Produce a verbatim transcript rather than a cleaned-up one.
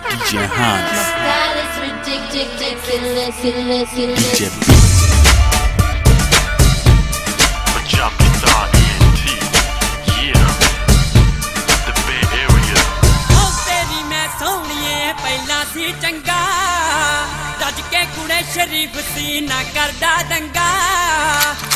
D J Hans, D J चंगा रज के कुड़े शरीफ सी ना करदा दंगा